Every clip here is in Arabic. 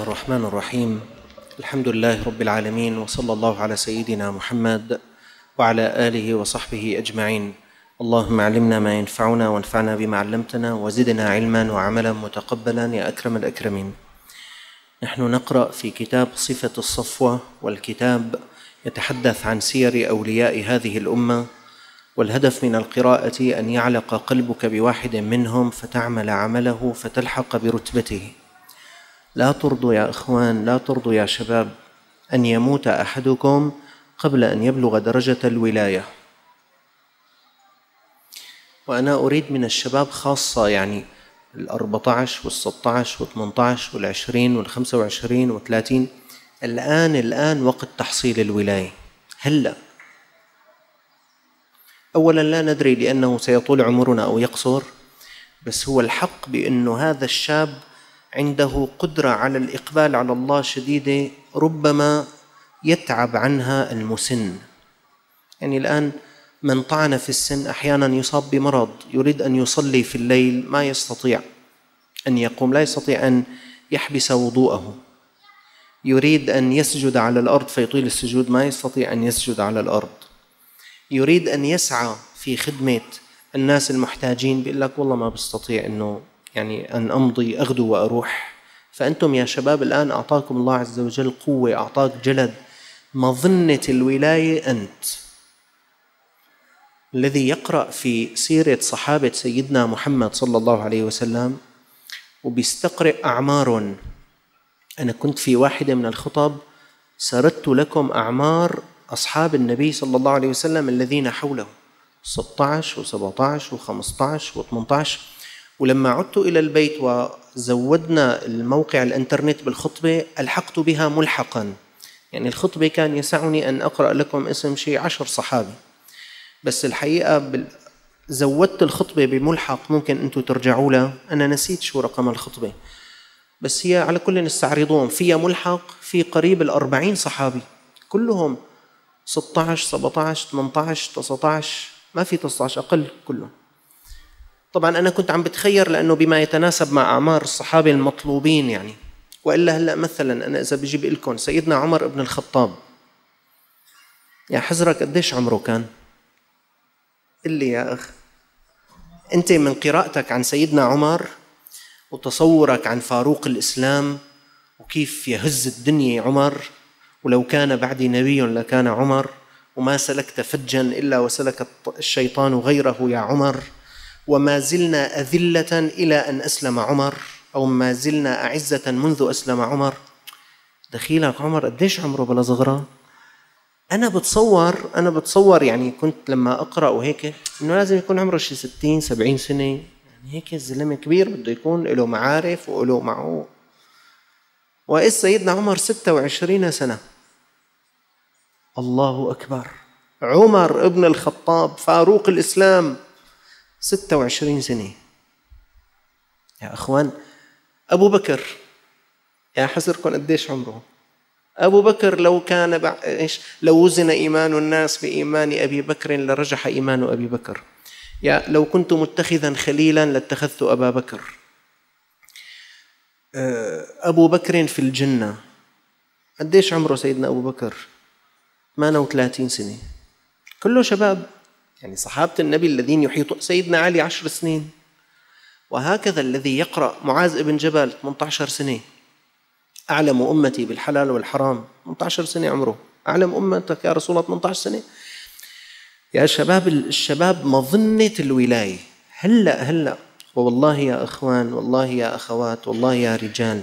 الرحمن الرحيم. الحمد لله رب العالمين، وصلى الله على سيدنا محمد وعلى آله وصحبه أجمعين. اللهم علمنا ما ينفعنا وانفعنا بما علمتنا وزدنا علما وعملا متقبلا يا أكرم الأكرمين. نحن نقرأ في كتاب صفة الصفوة، والكتاب يتحدث عن سير أولياء هذه الأمة، والهدف من القراءة أن يعلق قلبك بواحد منهم فتعمل عمله فتلحق برتبته. لا ترضوا يا إخوان، لا ترضوا يا شباب أن يموت أحدكم قبل أن يبلغ درجة الولاية. وأنا أريد من الشباب خاصة، يعني 14 و16 و18 و20 و25 و30، الآن وقت تحصيل الولاية. هلأ أولا لا ندري لأنه سيطول عمرنا أو يقصر، بس هو الحق بأنه هذا الشاب عنده قدرة على الإقبال على الله شديدة، ربما يتعب عنها المسن. يعني الآن من طعن في السن أحيانا يصاب بمرض، يريد أن يصلي في الليل ما يستطيع أن يقوم، لا يستطيع أن يحبس وضوءه، يريد أن يسجد على الأرض فيطيل السجود ما يستطيع أن يسجد على الأرض، يريد أن يسعى في خدمة الناس المحتاجين، بيقول لك والله ما بستطيع أنه يعني أن أمضي أغدو وأروح. فأنتم يا شباب الآن أعطاكم الله عز وجل قوة، أعطاك جلد، مظنة الولاية أنت. الذي يقرأ في سيرة صحابة سيدنا محمد صلى الله عليه وسلم وبيستقرئ أعمار، أنا كنت في واحدة من الخطب سردت لكم أعمار أصحاب النبي صلى الله عليه وسلم الذين حوله 16 و17 و15 و18، ولما عدت إلى البيت وزودنا الموقع الإنترنت بالخطبة ألحقت بها ملحقا. يعني الخطبة كان يسعني أن أقرأ لكم اسم شيء 10 صحابي، بس الحقيقة زودت الخطبة بملحق، ممكن أنتم ترجعوا له، أنا نسيت شو رقم الخطبة، بس هي على كل نستعرضون فيها ملحق في قريب 40 صحابي، كلهم 16 17 18 19، ما في 19 أقل كلهم. طبعا أنا كنت عم بتخير لأنه بما يتناسب مع أعمار الصحابة المطلوبين يعني. وإلا هلأ مثلا أنا إذا بجيب لكم سيدنا عمر بن الخطاب، يا حزرك قديش عمره كان؟ اللي يا أخ أنت من قراءتك عن سيدنا عمر وتصورك عن فاروق الإسلام وكيف يهز الدنيا عمر، ولو كان بعدي نبي لكان عمر، وما سلكت فجا إلا وسلك الشيطان غيره يا عمر، وما زلنا أذلة إلى أن أسلم عمر، أو ما زلنا أعزة منذ أسلم عمر. دخيلك عمر قديش عمره بلا صغرى؟ أنا بتصور يعني كنت لما أقرأ وهيك إنه لازم يكون عمره شي 60 70 سنة، يعني هيك الزلمة كبير بده يكون له معارف وله معه. وإذ سيدنا عمر 26 سنة. الله أكبر، عمر ابن الخطاب فاروق الإسلام 26 سنة. يا أخوان أبو بكر، يا حسركم قديش عمره؟ أبو بكر لو كان لو وزن إيمان الناس بإيمان أبي بكر لرجح إيمان أبي بكر. يا لو كنت متخذا خليلا لاتخذت أبا بكر. أبو بكر في الجنة، قديش عمره سيدنا أبو بكر؟ 38 سنة، كله شباب، يعني صحابة النبي الذين يحيطون. سيدنا علي 10 سنين، وهكذا الذي يقرأ معاذ بن جبل 18 سنة، أعلم أمتي بالحلال والحرام، 18 سنة عمره، أعلم أمتك يا رسول الله 18 سنة. يا شباب، الشباب مظنة الولاية. هلأ والله يا أخوان، والله يا أخوات، والله يا رجال،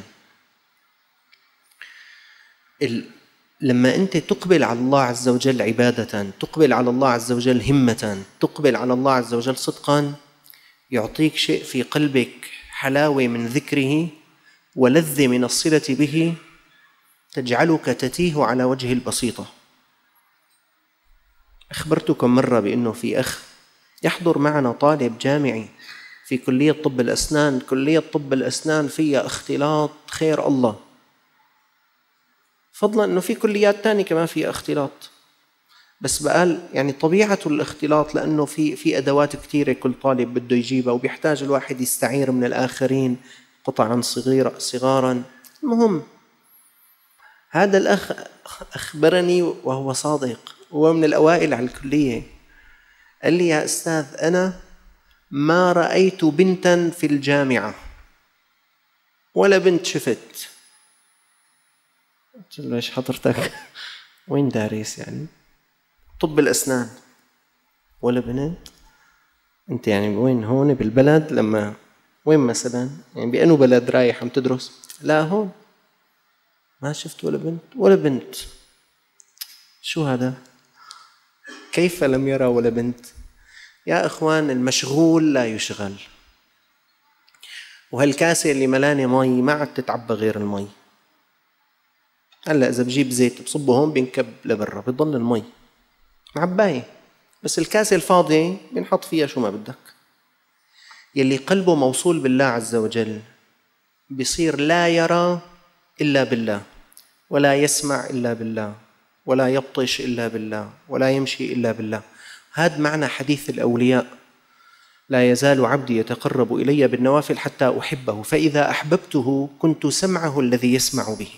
لما أنت تقبل على الله عز وجل عبادة، تقبل على الله عز وجل همة، تقبل على الله عز وجل صدقا، يعطيك شيء في قلبك، حلاوة من ذكره ولذة من الصلة به، تجعلك تتيه على وجه البسيطة. أخبرتكم مرة بأنه في أخ يحضر معنا طالب جامعي في كلية طب الأسنان، كلية طب الأسنان فيها اختلاط خير الله، فضلا أنه في كليات تانية كمان فيها اختلاط، بس بقال يعني طبيعة الاختلاط لأنه في أدوات كتيرة كل طالب بده يجيبها، وبيحتاج الواحد يستعير من الآخرين قطعا صغارا. المهم هذا الأخ أخبرني وهو صادق، هو من الأوائل على الكلية، قال لي يا أستاذ أنا ما رأيت بنتا في الجامعة ولا بنت شفت. قلت له إيش حضرتك وين دارس يعني؟ طب الأسنان ولا بنت؟ أنت يعني وين هون بالبلد؟ لما وين مثلا يعني بأنه بلد رايح عم تدرس؟ لا هون ما شفت ولا بنت ولا بنت. شو هذا؟ كيف لم يرى ولا بنت؟ يا أخوان المشغول لا يشغل. وهالكاسة اللي ملانة مي ما عاد تتعبى غير المي. هلا إذا بجيب زيت بصبه هون بينكب لبرا بيضل المي معباية، بس الكاسة الفاضية بنحط فيها شو ما بدك. يلي قلبه موصول بالله عز وجل بيصير لا يرى إلا بالله، ولا يسمع إلا بالله، ولا يبطش إلا بالله، ولا يمشي إلا بالله. هذا معنى حديث الأولياء: لا يزال عبدي يتقرب إلي بالنوافل حتى أحبه، فإذا أحببته كنت سمعه الذي يسمع به.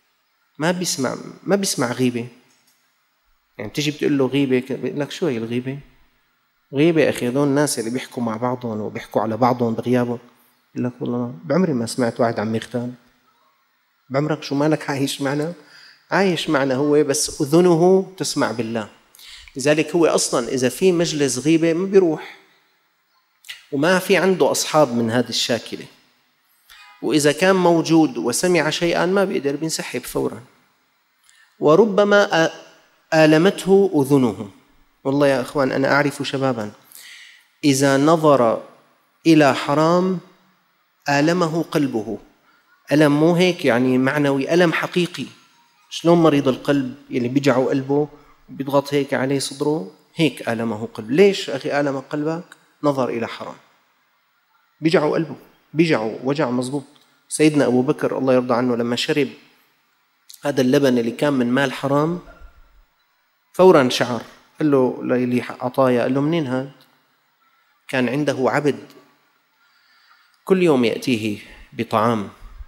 ما بيسمع غيبة. يعني تيجي بتقول له غيبة، بيقول لك شو هي الغيبة؟ غيبة أخي هذول الناس اللي بيحكوا مع بعضهم وبيحكوا على بعضهم بغيابهم. يقول لك والله بعمري ما سمعت واحد عم يغتاب. بعمرك شو مالك عايش معنا؟ عايش معنا هو بس أذنه تسمع بالله. لذلك هو أصلا إذا في مجلس غيبة ما بيروح، وما في عنده أصحاب من هذه الشاكلة، وإذا كان موجود وسمع شيئا ما بيقدر بينسحب فورا. وربما آلمته أذنه. والله يا أخوان أنا أعرف شبابا إذا نظر إلى حرام آلمه قلبه. ألم مو هيك يعني معنوي، ألم حقيقي. شلون مريض القلب اللي بيجعوا قلبه بيضغط هيك عليه صدره، هيك آلمه قلب. ليش أخي آلم قلبك؟ نظر إلى حرام، بيجعوا قلبه، بيجعوا وجع مزبوط. سيدنا أبو بكر الله يرضى عنه لما شرب هذا اللبن اللي كان من مال حرام فورا شعر. قال له لي عطايا، قال له منين هذا؟ كان عنده عبد كل يوم يأتيه بطعام،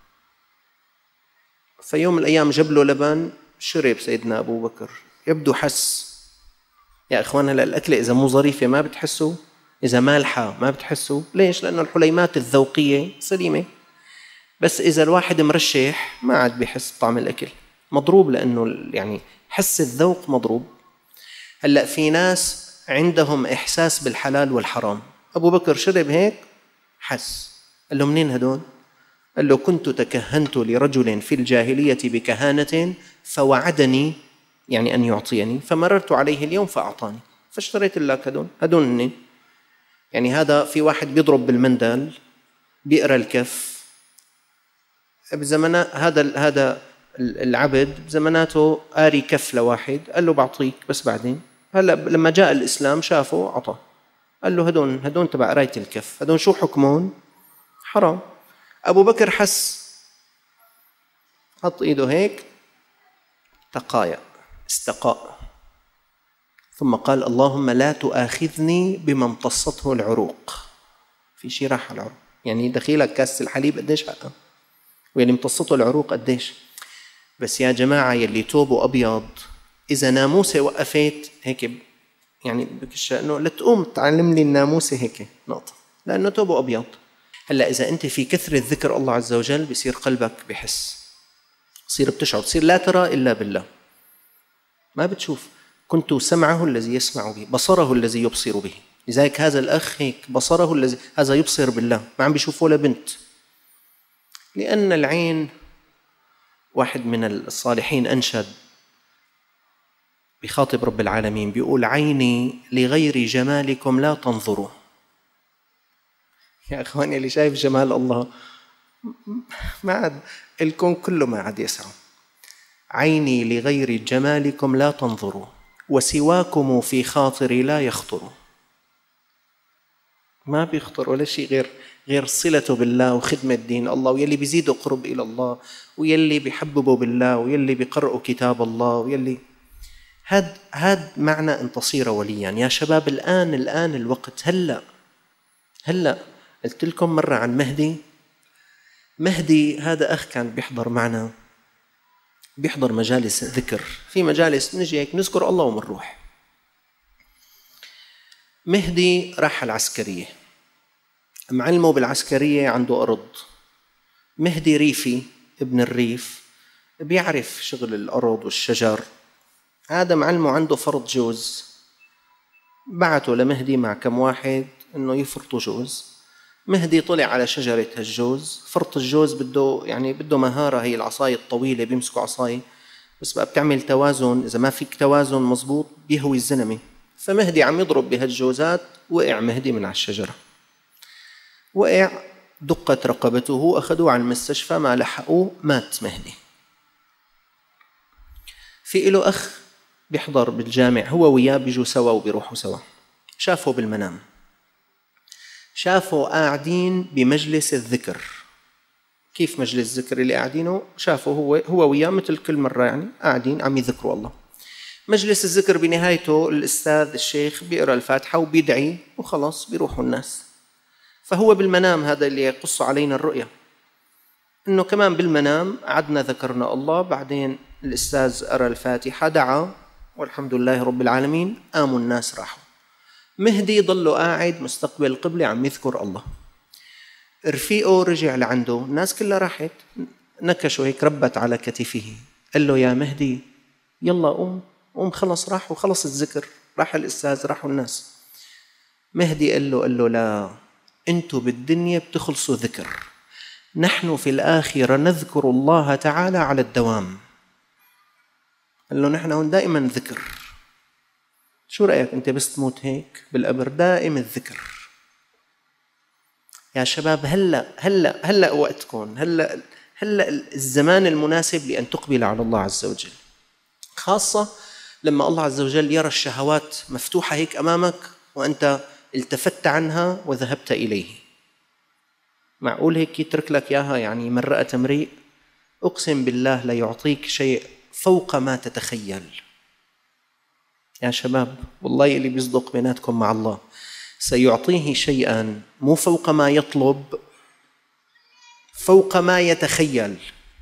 فيوم من الأيام جاب له لبن، شرب سيدنا أبو بكر، يبدو حس. يا إخوان هلا الأكلة إذا مو ظريفة ما بتحسوا، إذا مالحة ما بتحسوا. ليش؟ لأنه الحليمات الذوقية سليمة، بس إذا الواحد مرشح ما عاد بيحس طعم الأكل، مضروب، لأنه يعني حس الذوق مضروب. هلا في ناس عندهم إحساس بالحلال والحرام. أبو بكر شرب هيك حس. قال له منين هدول؟ قال له كنت تكهنت لرجل في الجاهلية بكهانة فوعدني يعني أن يعطيني، فمررت عليه اليوم فأعطاني فاشتريت لك هدول منين؟ يعني هذا في واحد بيضرب بالمندل بيقرأ الكف بزمنا، هذا العبد بزمناته قاري كف لواحد، قال له بعطيك بس بعدين. هلا لما جاء الإسلام شافه عطى، قال له هدول تبع قراية الكف، هدول شو حكمون؟ حرام. أبو بكر حس، حط إيده هيك تقايا، استقاء، ثم قال اللهم لا تؤاخذني بما امتصته العروق. في شي راح على العروق، يعني دخيلك كاس الحليب قديش حقه، واللي امتصته العروق قديش. بس يا جماعة يلي توبه أبيض إذا ناموسة وقفت هيك يعني بكش إنه لا تقوم تعلم لي الناموسة هيك نقطة، لأنه توبه أبيض. هلا إذا أنت في كثرة ذكر الله عز وجل بيصير قلبك بحس، بصير بتشعر، بصير لا ترى إلا بالله، ما بتشوف. كنت سمعه الذي يسمع به، بصره الذي يبصر به. لذلك هذا الأخ هيك بصره الذي هذا يبصر بالله، ما عم بيشوف ولا بنت. لأن العين، واحد من الصالحين أنشد بخاطب رب العالمين بيقول عيني لغير جمالكم لا تنظروا. يا أخواني اللي شايف جمال الله ما عاد الكون كله ما عاد يسعى. عيني لغير جمالكم لا تنظروا وسواكم في خاطري لا يخطر. ما بيخطر ولا شيء غير صلته بالله وخدمة دين الله، ويلي بيزيدوا قرب إلى الله، ويلي بيحببوا بالله، ويلي بيقرأوا كتاب الله، ويلي هاد معنى أن تصير وليا. يا شباب الآن الوقت. هلأ قلت لكم مرة عن مهدي هذا أخ كان بيحضر معنا، بيحضر مجالس ذكر، في مجالس نجي هيك نذكر الله ومنروح. مهدي راح العسكرية، معلمه بالعسكرية عنده أرض. مهدي ريفي، ابن الريف، بيعرف شغل الأرض والشجر. هذا معلمه عنده فرط جوز، بعته لمهدي مع كم واحد إنه يفرطوا جوز. مهدي طلع على شجرة هالجوز. فرط الجوز بده مهارة، هي العصاية الطويلة، بيمسكوا عصاية بس بقى بتعمل توازن، إذا ما فيك توازن مزبوط بيهوي الزلمة. فمهدي عم يضرب بهالجوزات، وقع مهدي من على الشجرة، وقع، دقت رقبته، أخذوه على المستشفى، ما لحقوه، مات مهدي. في له أخ بيحضر بالجامع، هو وياه بيجوا سوا وبيروحوا سوا. شافه بالمنام، شافوا قاعدين بمجلس الذكر. كيف مجلس الذكر اللي قاعدينه؟ شافوا هو وياه مثل كل مرة، يعني قاعدين عم يذكروا الله. مجلس الذكر بنهايته الأستاذ الشيخ بيقرأ الفاتحة وبيدعي وخلاص بيروحوا الناس. فهو بالمنام، هذا اللي يقص علينا الرؤية، إنه كمان بالمنام قعدنا ذكرنا الله، بعدين الأستاذ قرأ الفاتحة، دعا والحمد لله رب العالمين، قاموا الناس راحوا. مهدي ضله قاعد مستقبل القبلة عم يذكر الله. رفيقه رجع لعنده، الناس كلها راحت، نكشوا هيك، ربت على كتفه، قال له يا مهدي يلا قوم خلص، راحوا، خلص الذكر، راح الأستاذ، راحوا الناس. مهدي قال له لا، انتوا بالدنيا بتخلصوا ذكر، نحن في الآخرة نذكر الله تعالى على الدوام. قال له نحن هون دائما ذكر. شو رأيك انت بس تموت هيك بالقبر؟ دائم الذكر. يا شباب، هلا وقتكم، هلا الزمان المناسب لأن تقبل على الله عز وجل، خاصة لما الله عز وجل يرى الشهوات مفتوحة هيك أمامك وأنت التفت عنها وذهبت إليه. معقول هيك يترك لك إياها؟ يعني من رأى امرئ أقسم بالله لا يعطيك شيء فوق ما تتخيل. يا شباب والله اللي بيصدق بيناتكم مع الله سيعطيه شيئا مو فوق ما يطلب، فوق ما يتخيل.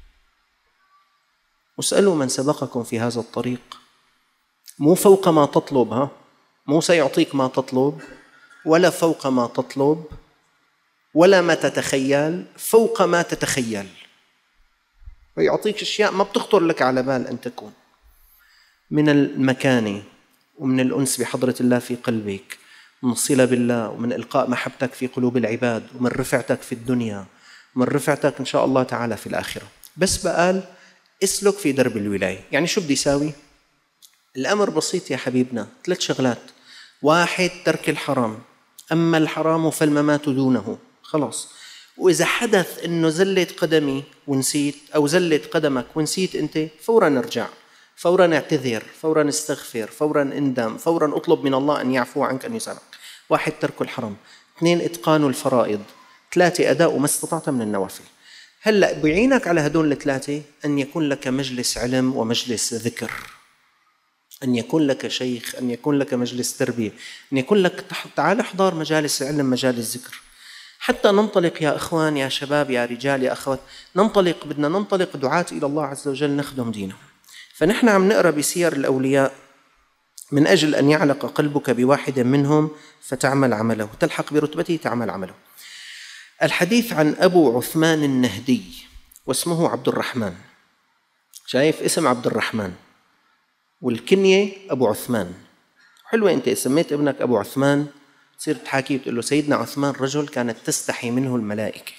واسألوا من سبقكم في هذا الطريق، مو فوق ما تطلب، مو سيعطيك ما تطلب ولا فوق ما تطلب ولا ما تتخيل، فوق ما تتخيل، ويعطيك أشياء ما بتخطر لك على بال أن تكون، من المكانة ومن الأنس بحضرة الله في قلبك، من الصلة بالله، ومن إلقاء محبتك في قلوب العباد، ومن رفعتك في الدنيا، ومن رفعتك إن شاء الله تعالى في الآخرة. بس بقال اسلك في درب الولاية. يعني شو بدي يساوي؟ الأمر بسيط يا حبيبنا، 3 شغلات. 1 ترك الحرام، أما الحرام فالممات دونه، خلاص. وإذا حدث إنه زلت قدمي ونسيت، أو زلت قدمك ونسيت أنت، فوراً ارجع، فوراً اعتذر، فوراً استغفر، فوراً اندم، فوراً اطلب من الله أن يعفو عنك، أن يسامحك. 1 ترك الحرام، 2 إتقان الفرائض، 3 أداء ما استطعت من النوافل. هلأ بعينك على هدول ال3 أن يكون لك مجلس علم ومجلس ذكر، أن يكون لك شيخ، أن يكون لك مجلس تربية، أن يكون لك تعال احضر مجالس علم، مجالس ذكر، حتى ننطلق يا إخوان، يا شباب، يا رجال، يا أخوات، ننطلق، بدنا ننطلق دعاة إلى الله عز وجل، نخدم دينه. فنحن عم نقرأ بسير الأولياء من أجل أن يعلق قلبك بواحد منهم فتعمل عمله، تلحق برتبته تعمل عمله. الحديث عن أبو عثمان النهدي، واسمه عبد الرحمن. شايف اسم عبد الرحمن والكنية أبو عثمان، حلوة. أنت سميت ابنك أبو عثمان، تصير تحاكي وتقول له سيدنا عثمان رجل كانت تستحي منه الملائكة.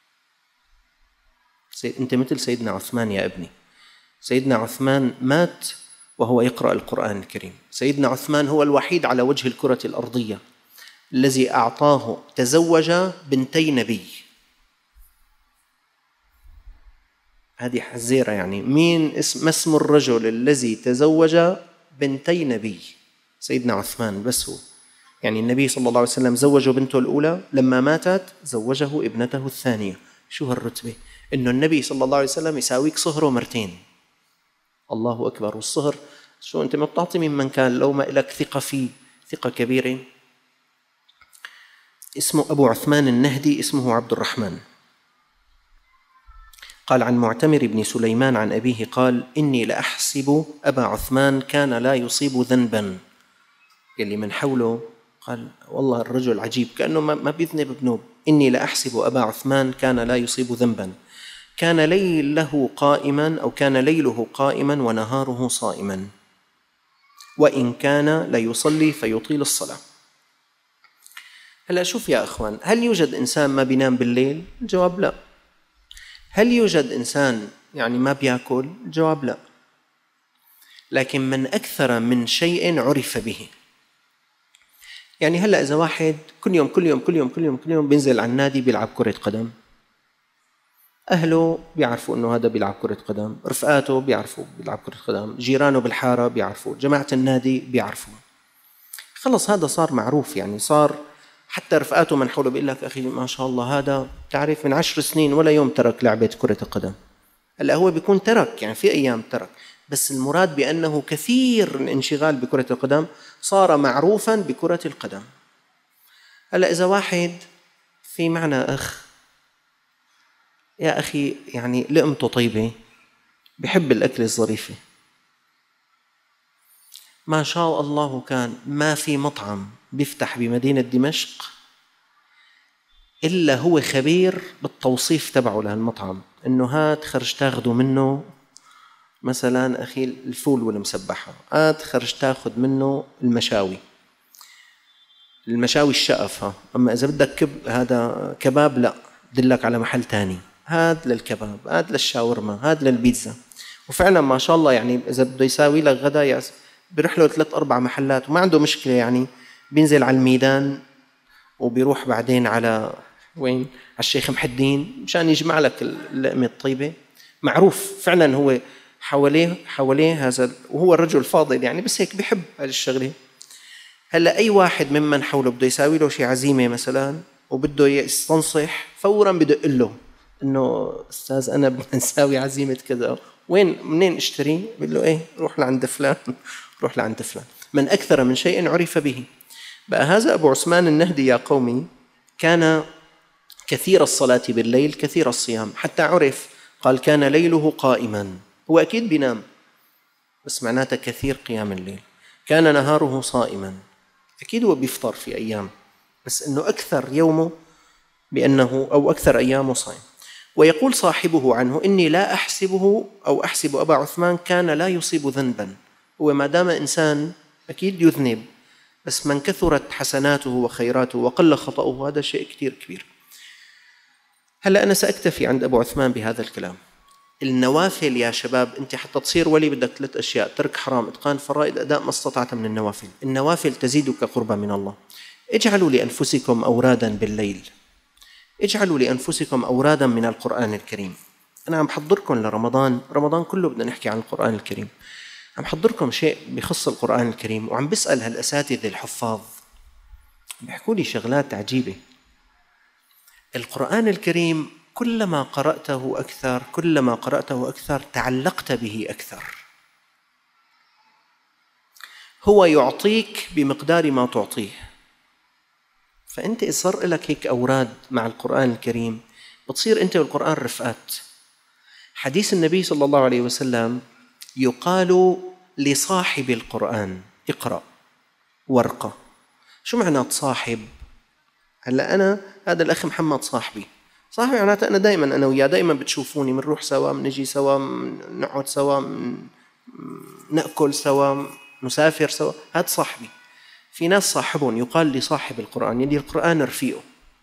أنت مثل سيدنا عثمان يا ابني. سيدنا عثمان مات وهو يقرأ القرآن الكريم. سيدنا عثمان هو الوحيد على وجه الكرة الأرضية الذي أعطاه، تزوج 2 نبي. هذه حزيرة، يعني مين ما اسم الرجل الذي تزوج 2 نبي؟ سيدنا عثمان بس هو. يعني النبي صلى الله عليه وسلم زوجه بنته الأولى، لما ماتت زوجه ابنته الثانية. شو هالرتبة؟ إنه النبي صلى الله عليه وسلم يساويك صهره 2. الله أكبر. والصهر شو أنت ما بتعطي ممن كان لو ما لك ثقة فيه، ثقة كبيرة. اسمه أبو عثمان النهدي، اسمه عبد الرحمن. قال عن معتمر بن سليمان عن أبيه قال إني لأحسب أبا عثمان كان لا يصيب ذنبا. يلي من حوله قال والله الرجل عجيب كأنه ما بيذنب بذنوب. إني لأحسب أبا عثمان كان لا يصيب ذنبا كان ليله قائما أو كان ليله قائما ونهاره صائما وإن كان ليصلي فيطيل الصلاة. هلأ شوف يا أخوان، هل يوجد إنسان ما بينام بالليل؟ الجواب لا. هل يوجد إنسان يعني ما بيأكل؟ الجواب لا. لكن من أكثر من شيء عرف به. يعني هلأ إذا واحد كل يوم بينزل على النادي بيلعب كرة قدم، أهله بيعرفوا أنه هذا بيلعب كرة قدم، رفقاته بيعرفوا بيلعب كرة قدم، جيرانه بالحارة بيعرفوا، جماعة النادي بيعرفوا، خلص هذا صار معروف. يعني صار حتى رفقاته من حوله بيقول لك أخي ما شاء الله هذا تعرف من 10 سنين ولا يوم ترك لعبة كرة القدم. هلا هو بيكون ترك، يعني في أيام ترك، بس المراد بأنه كثير الانشغال بكرة القدم صار معروفا بكرة القدم. هلا إذا واحد في معنا أخ يا أخي يعني لقمته طيبة بحب الأكل الظريفة ما شاء الله، كان ما في مطعم بيفتح بمدينة دمشق إلا هو خبير بالتوصيف تبعه لهالمطعم، إنه هات خرج تاخده منه مثلا أخي الفول والمسبحة، هات خرج تاخد منه المشاوي الشقف، أما إذا بدك هذا كباب لا دلك على محل تاني، هذا للكباب، هذا للشاورما، هذا للبيتزا. وفعلا ما شاء الله يعني إذا بده يساوي لك غدا بيروح له 3-4 محلات وما عنده مشكلة. يعني بينزل على الميدان وبيروح بعدين على وين؟ على الشيخ محدين مشان يجمع لك اللقمة الطيبة. معروف فعلا هو حواليه هذا، وهو الرجل فاضل يعني بس هيك بيحب هذه الشغلة. هلا أي واحد ممن حوله بده يساوي له شيء عزيمة مثلا وبده يستنصح فورا بدق له إنه أستاذ أنا بدنا نساوي عزيمة كذا، منين اشتري؟ بيقول له إيه روح لعند فلان روح لعند فلان. من أكثر من شيء عرف به. بقى هذا أبو عثمان النهدي يا قومي كان كثير الصلاة بالليل كثير الصيام، حتى عرف قال كان ليله قائما، هو أكيد بينام بس معناته كثير قيام الليل. كان نهاره صائما، أكيد هو بيفطر في أيام بس أنه أكثر يومه بأنه أو أكثر أيامه صائم. ويقول صاحبه عنه إني لا أحسبه أو أحسب أبا عثمان كان لا يصيب ذنبا. هو ما دام إنسان أكيد يذنب، بس من كثرت حسناته وخيراته وقل خطأه هذا شيء كتير كبير. هلأ أنا سأكتفي عند أبو عثمان بهذا الكلام. النوافل يا شباب، أنت حتى تصير ولي بدك 3 أشياء: ترك حرام، إتقان فرائض، أداء ما استطعت من النوافل. النوافل تزيدك قربا من الله. اجعلوا لأنفسكم أورادا بالليل، اجعلوا لأنفسكم أورادا من القرآن الكريم. أنا عم بحضركم لرمضان، رمضان كله بدنا نحكي عن القرآن الكريم، عم بحضركم شيء بخص القرآن الكريم، وعم بسأل هالأساتذة الحفاظ بيحكوا لي شغلات عجيبة. القرآن الكريم كلما قرأته أكثر تعلقت به أكثر. هو يعطيك بمقدار ما تعطيه. فأنت إصر لك هيك أوراد مع القرآن الكريم بتصير أنت والقرآن رفقات. حديث النبي صلى الله عليه وسلم يقال لصاحب القرآن اقرأ وارقى. شو معنى تصاحب؟ هلأ أنا هذا الأخ محمد صاحبي معناته أنا دائما أنا وياه دائما بتشوفوني، منروح سوا، منجي سوا، نقعد سوا، نأكل سوا، نسافر سوا، هذا صاحبي. في ناس صاحبهم يقال لصاحب القرآن يلي القرآن رفيقه.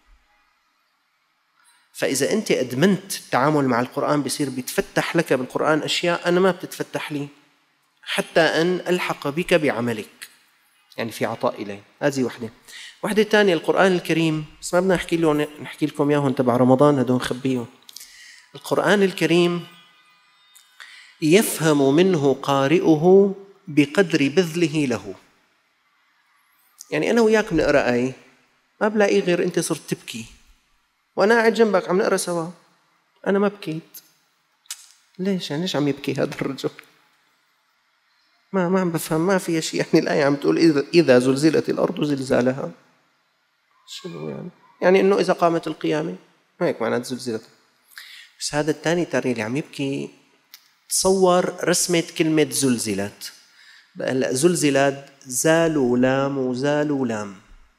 فإذا أنت أدمنت التعامل مع القرآن بصير بيتفتح لك بالقرآن أشياء أنا ما بتتفتح لي، حتى أن ألحق بك بعملك، يعني في عطاء إليه. هذه وحدة تانية القرآن الكريم، بس ما بدنا نحكي لكم إياهم تبع رمضان، هدول نخبيهم. القرآن الكريم يفهم منه قارئه بقدر بذله له. يعني أنا وياك بنقرأ آية ما بلاقي غير أنت صرت تبكي، وأنا قاعد جنبك عم نقرأ سوا أنا ما بكيت. ليش؟ يعني ليش عم يبكي هذا الرجل؟ ما عم بفهم، ما في شيء. يعني الآية عم تقول إذا زلزلت الأرض زلزالها، شنو يعني؟ يعني إنه إذا قامت القيامة، هيك معنات زلزلت. بس هذا الثاني ترى اللي عم يبكي تصور رسمة كلمة زلزلت. هلا زلزلت زال ولام وزال ولام،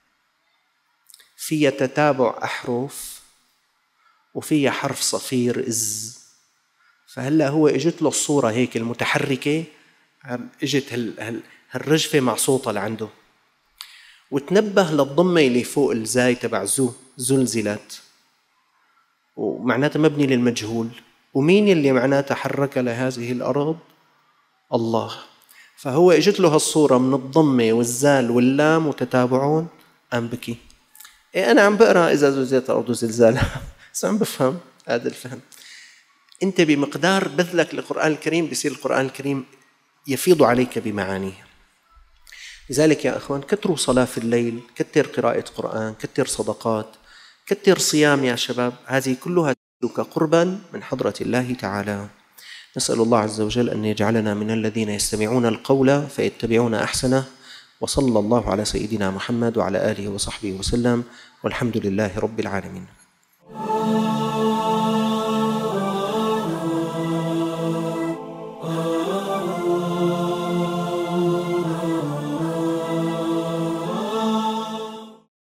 فيها تتابع أحرف وفيها حرف صفير إز. فهلا هو اجت له الصورة هيك المتحركة، اجت هالرجفة مع صوتها لعنده، وتنبه للضمة اللي فوق الزاي تبع زلزلت، ومعناتها مبني للمجهول. ومين اللي معناتها حرك لهذه الأرض؟ الله. فهو اجت له هالصورة من الضمة والزال واللام وتتابعون، قام بكي. أنا عم بقرأ إذا زلزلت الأرض زلزالها بس عم بفهم هذا الفهم. أنت بمقدار بذلك للقرآن الكريم بيصير القرآن الكريم يفيض عليك بمعانيه. لذلك يا أخوان كتروا صلاة في الليل، كتر قراءة قرآن، كتر صدقات، كتر صيام يا شباب، هذه كلها تزيدك قربا من حضرة الله تعالى. نسأل الله عز وجل أن يجعلنا من الذين يستمعون القول فيتبعون أحسنه. وصلى الله على سيدنا محمد وعلى آله وصحبه وسلم، والحمد لله رب العالمين.